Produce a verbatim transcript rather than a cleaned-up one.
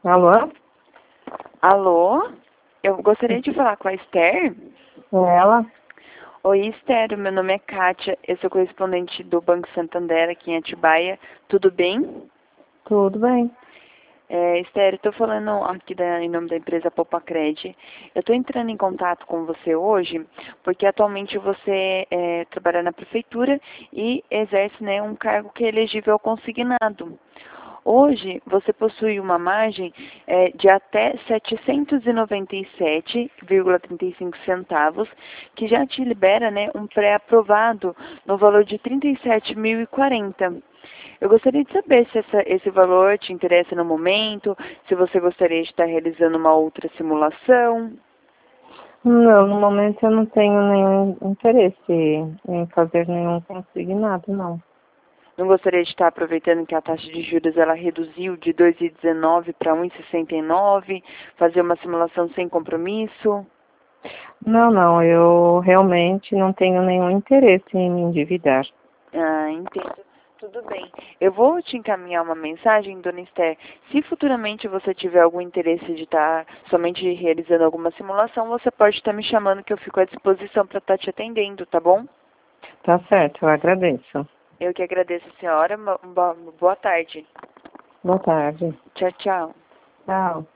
Alô? Alô? Eu gostaria de falar com a Esther. É ela? Oi, Esther. Meu nome é Kátia. Eu sou correspondente do Banco Santander aqui em Atibaia. Tudo bem? Tudo bem. É, Esther, eu estou falando aqui da, em nome da empresa Popacred. Eu estou entrando em contato com você hoje porque atualmente você é, trabalha na prefeitura e exerce, né, um cargo que é elegível ao consignado. Hoje, você possui uma margem é, de até setecentos e noventa e sete vírgula trinta e cinco centavos, que já te libera, né, um pré-aprovado no valor de trinta e sete mil e quarenta. Eu gostaria de saber se essa, esse valor te interessa no momento, se você gostaria de estar realizando uma outra simulação. Não, no momento eu não tenho nenhum interesse em fazer nenhum consignado, não. Não gostaria de estar aproveitando que a taxa de juros ela reduziu de dois vírgula dezenove para um vírgula sessenta e nove, fazer uma simulação sem compromisso? Não, não, eu realmente não tenho nenhum interesse em me endividar. Ah, entendo. Tudo bem. Eu vou te encaminhar uma mensagem, dona Esther. Se futuramente você tiver algum interesse de estar somente realizando alguma simulação, você pode estar me chamando que eu fico à disposição para estar te atendendo, tá bom? Tá certo, eu agradeço. Eu que agradeço, senhora. Uma- uma boa tarde. Boa tarde. Tchau, tchau. Tchau.